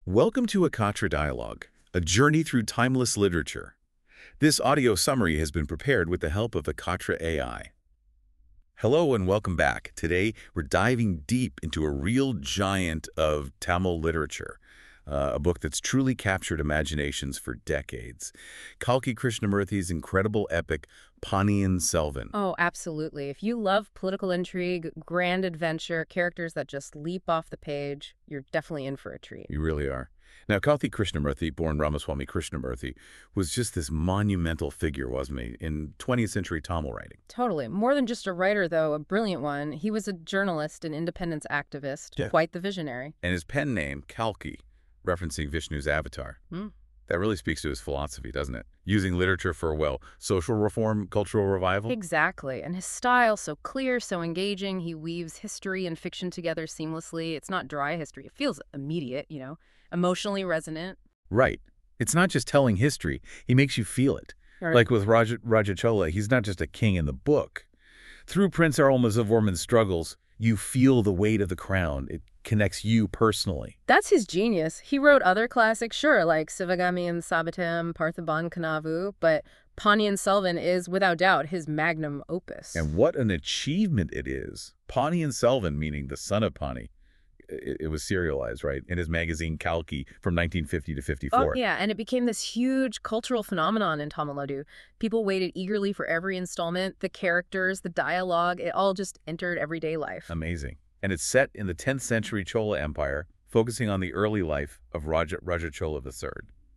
Welcome to Akatra Dialogue, a journey through timeless literature. This audio summary has been prepared with the help of Akatra AI. Hello and welcome back. Today, we're diving deep into a real giant of Tamil literature, a book that's truly captured imaginations for decades. Kalki Krishnamurthy's incredible epic, Ponniyin Selvan. Oh, absolutely. If you love political intrigue, grand adventure, characters that just leap off the page, you're definitely in for a treat. You really are. Now, Kalki Krishnamurthy, born Ramaswamy Krishnamurthy, was just this monumental figure, wasn't he, in 20th century Tamil writing? Totally. More than just a writer, though, a brilliant one. He was a journalist and independence activist, Yeah. quite the visionary. And his pen name, Kalki, referencing Vishnu's avatar. Hmm. That really speaks to his philosophy, doesn't it? Using literature for, well, social reform, cultural revival? Exactly. And his style, so clear, so engaging. He weaves history and fiction together seamlessly. It's not dry history. It feels immediate, emotionally resonant. Right. It's not just telling history. He makes you feel it. Or- Like with Raja Chola, he's not just a king in the book. Through Prince Aurangzeb's struggles, you feel the weight of the crown. It connects you personally. That's his genius. He wrote other classics, sure, like Sivagami and Sabatam, Parthiban Kanavu, but Ponniyin Selvan is, without doubt, his magnum opus. And what an achievement it is. Ponniyin Selvan, meaning the son of Pani. It was serialized, right, in his magazine Kalki from 1950 to 54. Oh, yeah, and it became this huge cultural phenomenon in Tamil Nadu. People waited eagerly for every installment. The characters, the dialogue, it all just entered everyday life. Amazing. And it's set in the 10th century Chola Empire, focusing on the early life of Raja Chola III.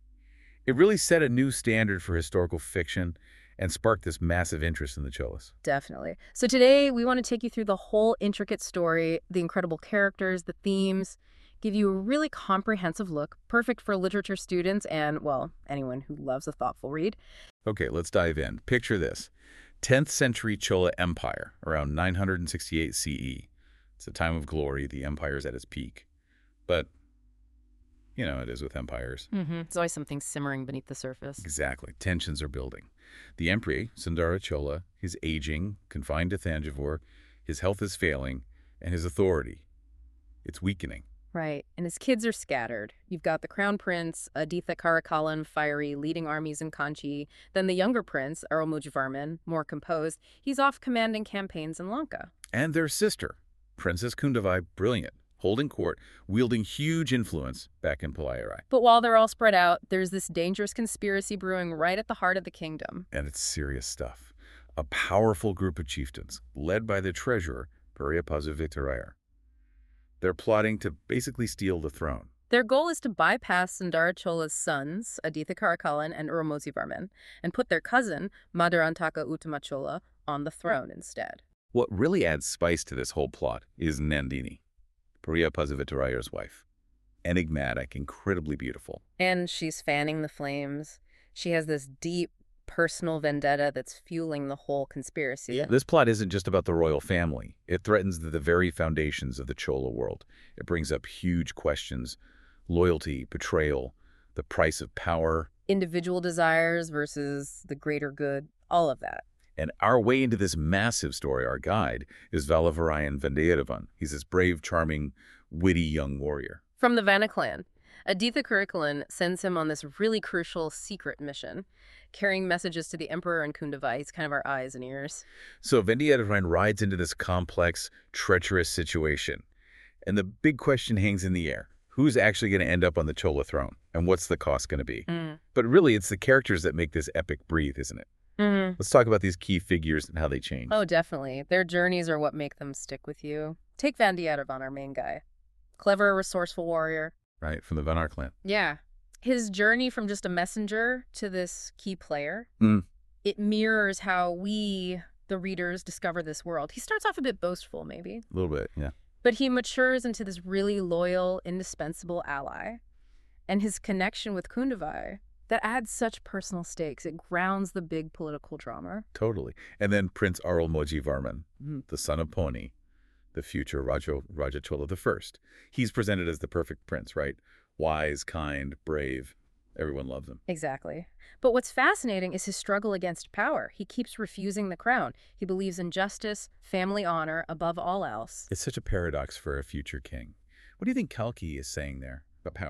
It really set a new standard for historical fiction and sparked this massive interest in the Cholas. Definitely. So today, we want to take you through the whole intricate story, the incredible characters, the themes, give you a really comprehensive look, perfect for literature students and, well, anyone who loves a thoughtful read. Okay, let's dive in. Picture this. 10th century Chola Empire, around 968 CE. It's a time of glory. The empire's at its peak. But, it is with empires. There's always something simmering beneath the surface. Exactly. Tensions are building. The emperor, Sundara Chola, is aging, confined to Thanjavur, his health is failing, and his authority, it's weakening. Right, and his kids are scattered. You've got the crown prince, Aditha Karakalan, fiery, leading armies in Kanchi. Then the younger prince, Arulmozhivarman, more composed. He's off commanding campaigns in Lanka. And their sister, Princess Kundavai, brilliant, holding court, wielding huge influence back in Palayarai. But while they're all spread out, there's this dangerous conspiracy brewing right at the heart of the kingdom. And it's serious stuff. A powerful group of chieftains, led by the treasurer, Puriyapazu Vittarayar. They're plotting to basically steal the throne. Their goal is to bypass Sundara Chola's sons, Aditha Karakalan and Arulmozhivarman, and put their cousin, Madarantaka Uttama Chola, on the throne instead. What really adds spice to this whole plot is Nandini, Puriyapazu Vittarayar's wife. Enigmatic, incredibly beautiful. And she's fanning the flames. She has this deep, personal vendetta that's fueling the whole conspiracy. This plot isn't just about the royal family. It threatens the very foundations of the Chola world. It brings up huge questions: loyalty, betrayal, the price of power. Individual desires versus the greater good, all of that. And our way into this massive story, our guide, is Valavarayan Vandiyathevan. He's this brave, charming, witty young warrior. From the Vana clan, Aditha Karikalan sends him on this really crucial secret mission, carrying messages to the emperor and Kundavai. He's kind of our eyes and ears. So Vandiyathevan rides into this complex, treacherous situation. And the big question hangs in the air. Who's actually going to end up on the Chola throne? And what's the cost going to be? But really, it's the characters that make this epic breathe, isn't it? Let's talk about these key figures and how they change. Oh, definitely. Their journeys are what make them stick with you. Take Vandiyathevan, our main guy. Clever, resourceful warrior. Right, from the Vanar clan. Yeah. His journey from just a messenger to this key player, it mirrors how we, the readers, discover this world. He starts off a bit boastful, maybe. A little bit, yeah. But he matures into this really loyal, indispensable ally. And his connection with Kundavai, that adds such personal stakes. It grounds the big political drama. Totally. And then Prince Arulmozhivarman, the son of Poni, the future Raja Chola I. He's presented as the perfect prince, right? Wise, kind, brave. Everyone loves him. Exactly. But what's fascinating is his struggle against power. He keeps refusing the crown. He believes in justice, family honor, above all else. It's such a paradox for a future king. What do you think Kalki is saying there about power?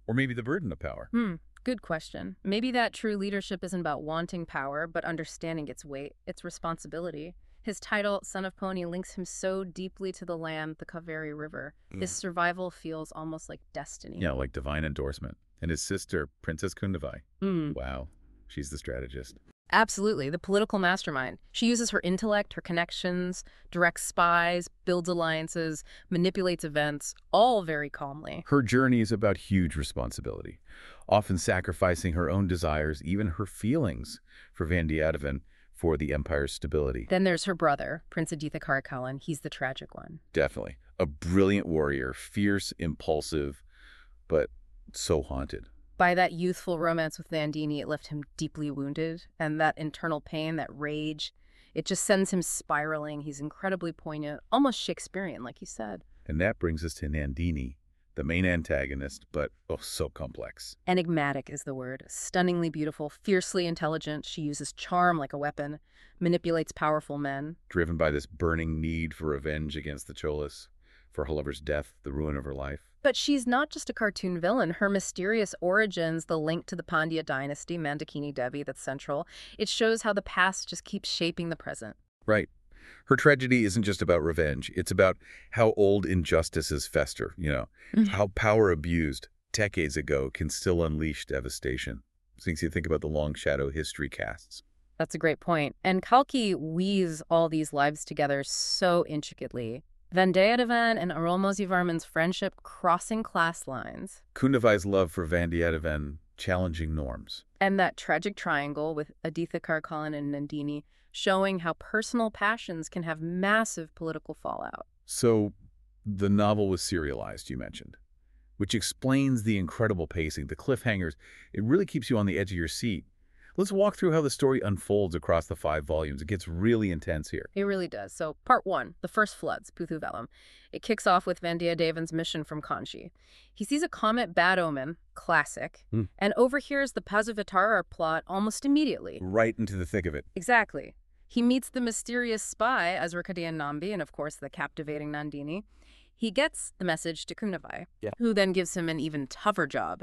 Or maybe the burden of power? Good question. Maybe that true leadership isn't about wanting power, but understanding its weight, its responsibility. His title, Son of Pony, links him so deeply to the land, the Kaveri River. His survival feels almost like destiny. Yeah, like divine endorsement. And his sister, Princess Kundavai. Wow, she's the strategist. Absolutely, the political mastermind. She uses her intellect, her connections, directs spies, builds alliances, manipulates events, all very calmly. Her journey is about huge responsibility, often sacrificing her own desires, even her feelings, for Vandiyathevan, for the Empire's stability. Then there's her brother, Prince Aditha Karikalan. He's the tragic one. Definitely. A brilliant warrior, fierce, impulsive, but so haunted. By that youthful romance with Nandini, it left him deeply wounded, and that internal pain, that rage, it just sends him spiraling. He's incredibly poignant, almost Shakespearean, like you said. And that brings us to Nandini, the main antagonist, but oh, so complex. Enigmatic is the word. Stunningly beautiful, fiercely intelligent. She uses charm like a weapon, manipulates powerful men. Driven by this burning need for revenge against the Cholas, for her lover's death, the ruin of her life. But she's not just a cartoon villain. Her mysterious origins, the link to the Pandya dynasty, Mandakini Devi, that's central. It shows how the past just keeps shaping the present. Right. Her tragedy isn't just about revenge. It's about how old injustices fester, how power abused decades ago can still unleash devastation. Since you think about the long shadow history casts. That's a great point. And Kalki weaves all these lives together so intricately. Vandiyathevan and Arulmozhivarman's friendship crossing class lines. Kundavai's love for Vandiyathevan challenging norms. And that tragic triangle with Aditha Karikalan and Nandini showing how personal passions can have massive political fallout. So the novel was serialized, you mentioned, which explains the incredible pacing, the cliffhangers. It really keeps you on the edge of your seat. Let's walk through how the story unfolds across the 5 volumes. It gets really intense here. It really does. So part 1, the first floods, Puthuvelam. It kicks off with Vandiyathevan's mission from Kanchi. He sees a comet bad omen, classic, and overhears the Pasavitara plot almost immediately. Right into the thick of it. Exactly. He meets the mysterious spy, Azrakadian Nambi, and of course the captivating Nandini. He gets the message to Kundavai, who then gives him an even tougher job.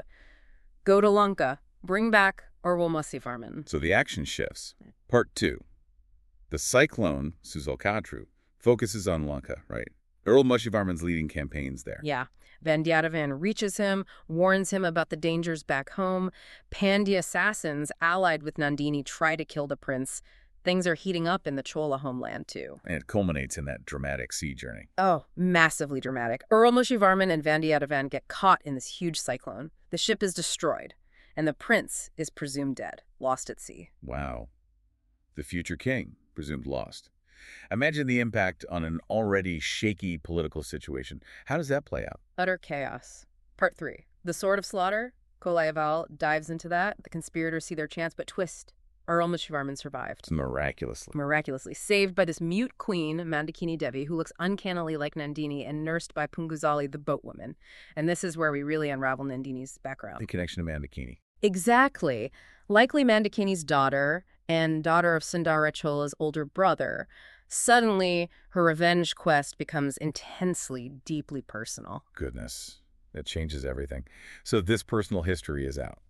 Go to Lanka, bring back Arulmozhivarman. So the action shifts. Part 2. The cyclone, Suzalkatru, focuses on Lanka, right? Arulmozhivarman's leading campaigns there. Yeah. Vandiyathevan reaches him, warns him about the dangers back home. Pandya assassins allied with Nandini try to kill the prince. Things are heating up in the Chola homeland, too. And it culminates in that dramatic sea journey. Oh, massively dramatic. Arulmozhivarman and Vandiyathevan get caught in this huge cyclone. The ship is destroyed, and the prince is presumed dead, lost at sea. Wow. The future king, presumed lost. Imagine the impact on an already shaky political situation. How does that play out? Utter chaos. Part 3. The Sword of Slaughter. Kolayaval dives into that. The conspirators see their chance, but twist. Arulmozhivarman survived. Miraculously. Miraculously. Saved by this mute queen, Mandakini Devi, who looks uncannily like Nandini, and nursed by Punguzali, the boatwoman. And this is where we really unravel Nandini's background. The connection to Mandakini. Exactly. Likely Mandakini's daughter and daughter of Sundara Chola's older brother. Suddenly, her revenge quest becomes intensely, deeply personal. Goodness. That changes everything. So this personal history is out.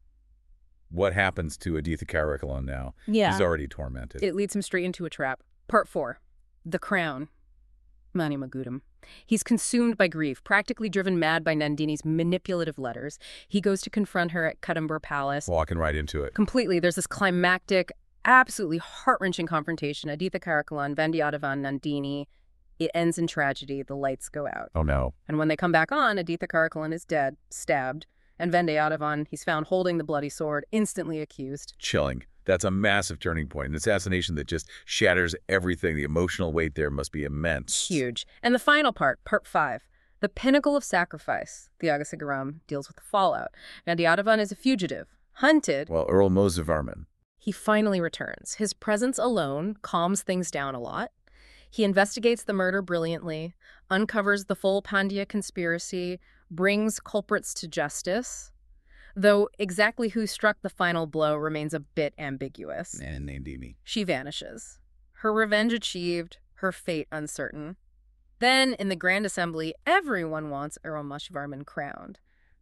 What happens to Aditha Karikalan now? Yeah. He's already tormented. It leads him straight into a trap. Part 4. The Crown. Mani Magudam. He's consumed by grief, practically driven mad by Nandini's manipulative letters. He goes to confront her at Kadambur Palace. Walking right into it. Completely. There's this climactic, absolutely heart-wrenching confrontation. Aditha Karikalan, Vandiyathevan, Nandini. It ends in tragedy. The lights go out. Oh, no. And when they come back on, Aditha Karikalan is dead, stabbed. And Vandiyathevan, he's found holding the bloody sword, instantly accused. Chilling. That's a massive turning point. An assassination that just shatters everything. The emotional weight there must be immense. Huge. And the final part, part 5. The pinnacle of sacrifice. The Agasigaram deals with the fallout. Vandiyathevan is a fugitive, hunted. Well, Arulmozhivarman. He finally returns. His presence alone calms things down a lot. He investigates the murder brilliantly, uncovers the full Pandya conspiracy, brings culprits to justice, though exactly who struck the final blow remains a bit ambiguous. And Nandini. She vanishes. Her revenge achieved, her fate uncertain. Then, in the Grand Assembly, everyone wants Arulmozhivarman crowned.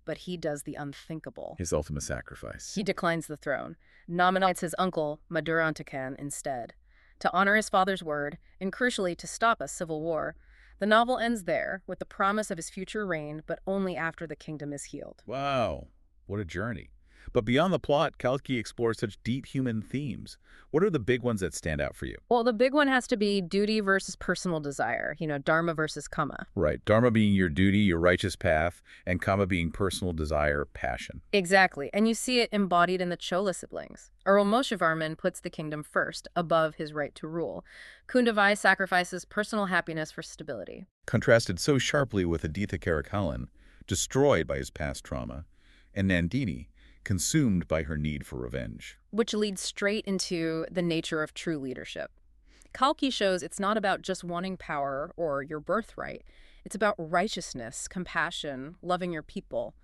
but he does the unthinkable. His ultimate sacrifice. He declines the throne, nominates his uncle, Madurantakan, instead, to honor his father's word, and crucially to stop a civil war. The novel ends there, with the promise of his future reign, but only after the kingdom is healed. Wow, what a journey. But beyond the plot, Kalki explores such deep human themes. What are the big ones that stand out for you? Well, the big one has to be duty versus personal desire, dharma versus kama. Right, dharma being your duty, your righteous path, and kama being personal desire, passion. Exactly, and you see it embodied in the Chola siblings. Aurangzeb puts the kingdom first, above his right to rule. Kundavai sacrifices personal happiness for stability. Contrasted so sharply with Aditya Karikalan, destroyed by his past trauma, and Nandini, consumed by her need for revenge. Which leads straight into the nature of true leadership. Kalki shows it's not about just wanting power or your birthright. It's about righteousness, compassion, loving your people.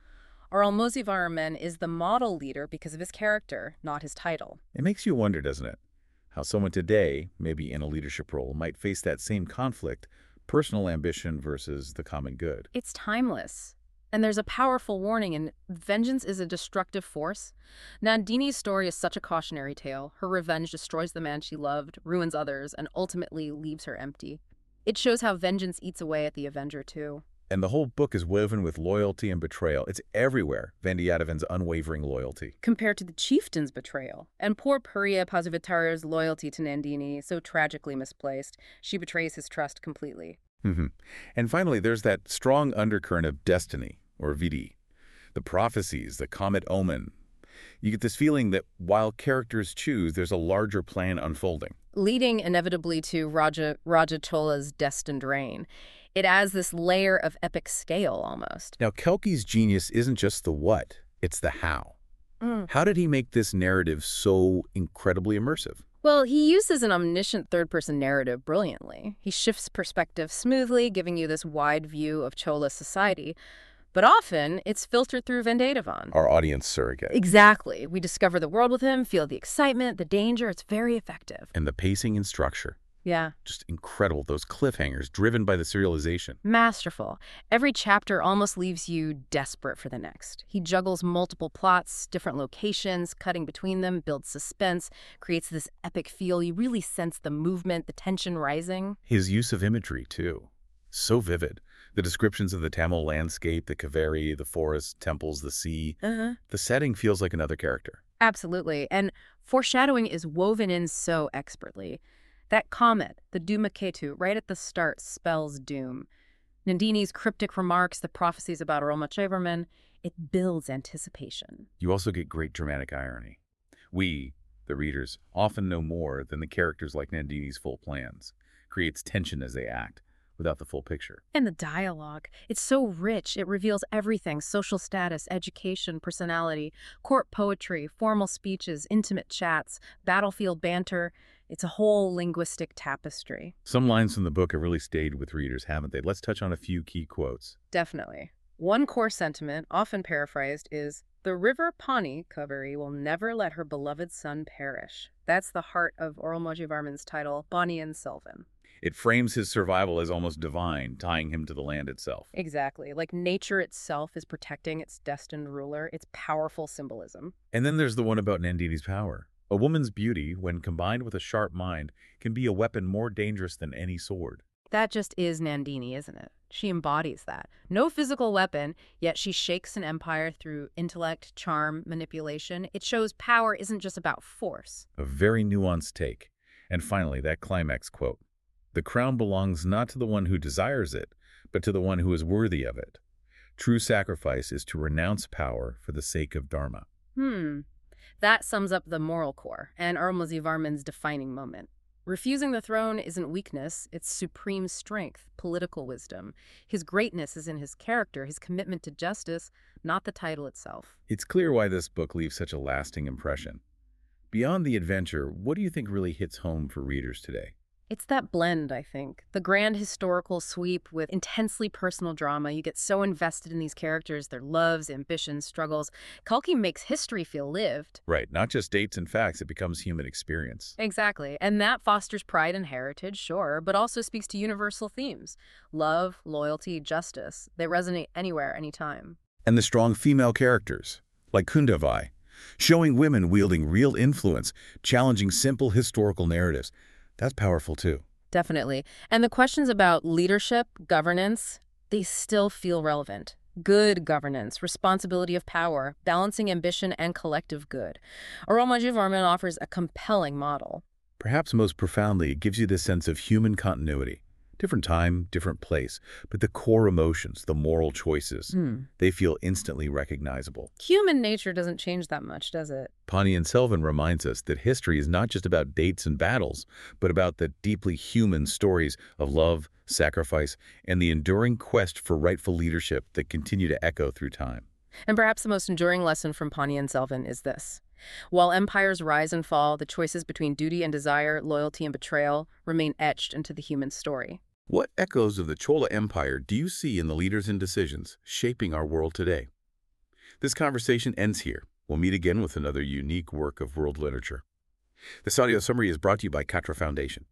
Aurangzeb is the model leader because of his character, not his title. It makes you wonder, doesn't it? How someone today, maybe in a leadership role, might face that same conflict, personal ambition versus the common good. It's timeless. And there's a powerful warning in vengeance is a destructive force. Nandini's story is such a cautionary tale. Her revenge destroys the man she loved, ruins others, and ultimately leaves her empty. It shows how vengeance eats away at the Avenger, too. And the whole book is woven with loyalty and betrayal. It's everywhere, Vandiyathevan's unwavering loyalty. Compared to the chieftain's betrayal. And poor Puriya Pasuvatar's loyalty to Nandini, so tragically misplaced, she betrays his trust completely. And finally, there's that strong undercurrent of destiny, or Vidi. The prophecies, the comet omen. You get this feeling that while characters choose, there's a larger plan unfolding. Leading inevitably to Raja Chola's destined reign. It adds this layer of epic scale, almost. Now, Kalki's genius isn't just the what, it's the how. How did he make this narrative so incredibly immersive? Well, he uses an omniscient third-person narrative brilliantly. He shifts perspective smoothly, giving you this wide view of Chola society. But often, it's filtered through Vandiyathevan. Our audience surrogate. Exactly. We discover the world with him, feel the excitement, the danger. It's very effective. And the pacing and structure. Yeah. Just incredible. Those cliffhangers driven by the serialization. Masterful. Every chapter almost leaves you desperate for the next. He juggles multiple plots, different locations, cutting between them, builds suspense, creates this epic feel. You really sense the movement, the tension rising. His use of imagery, too. So vivid. The descriptions of the Tamil landscape, the Kaveri, the forest, temples, the sea. The setting feels like another character. Absolutely. And foreshadowing is woven in so expertly. That comet, the Dhumaketu, right at the start spells doom. Nandini's cryptic remarks, the prophecies about Aurangzeb, it builds anticipation. You also get great dramatic irony. We, the readers, often know more than the characters like Nandini's full plans. Creates tension as they act, without the full picture. And the dialogue, it's so rich. It reveals everything: social status, education, personality, court poetry, formal speeches, intimate chats, battlefield banter. It's a whole linguistic tapestry. Some lines from the book have really stayed with readers, haven't they? Let's touch on a few key quotes. Definitely. One core sentiment, often paraphrased, is, "The river Pani, Kaveri, will never let her beloved son perish." That's the heart of Aurangzeb title, Ponniyin Selvan. It frames his survival as almost divine, tying him to the land itself. Exactly. Like nature itself is protecting its destined ruler. It's powerful symbolism. And then there's the one about Nandini's power. A woman's beauty, when combined with a sharp mind, can be a weapon more dangerous than any sword. That just is Nandini, isn't it? She embodies that. No physical weapon, yet she shakes an empire through intellect, charm, manipulation. It shows power isn't just about force. A very nuanced take. And finally, that climax quote. The crown belongs not to the one who desires it, but to the one who is worthy of it. True sacrifice is to renounce power for the sake of Dharma. That sums up the moral core and Aurangzeb defining moment. Refusing the throne isn't weakness, it's supreme strength, political wisdom. His greatness is in his character, his commitment to justice, not the title itself. It's clear why this book leaves such a lasting impression. Beyond the adventure, what do you think really hits home for readers today? It's that blend, I think. The grand historical sweep with intensely personal drama. You get so invested in these characters, their loves, ambitions, struggles. Kalki makes history feel lived. Right, not just dates and facts, it becomes human experience. Exactly. And that fosters pride and heritage, sure, but also speaks to universal themes. Love, loyalty, justice. They resonate anywhere, anytime. And the strong female characters, like Kundavai, showing women wielding real influence, challenging simple historical narratives. That's powerful too. Definitely. And the questions about leadership, governance, they still feel relevant. Good governance, responsibility of power, balancing ambition and collective good. Aromaji Varman offers a compelling model. Perhaps most profoundly, it gives you this sense of human continuity. Different time, different place, but the core emotions, the moral choices, they feel instantly recognizable. Human nature doesn't change that much, does it? Ponniyin Selvan reminds us that history is not just about dates and battles, but about the deeply human stories of love, sacrifice, and the enduring quest for rightful leadership that continue to echo through time. And perhaps the most enduring lesson from Ponniyin Selvan is this. While empires rise and fall, the choices between duty and desire, loyalty and betrayal remain etched into the human story. What echoes of the Chola Empire do you see in the leaders and decisions shaping our world today? This conversation ends here. We'll meet again with another unique work of world literature. This audio summary is brought to you by Katra Foundation.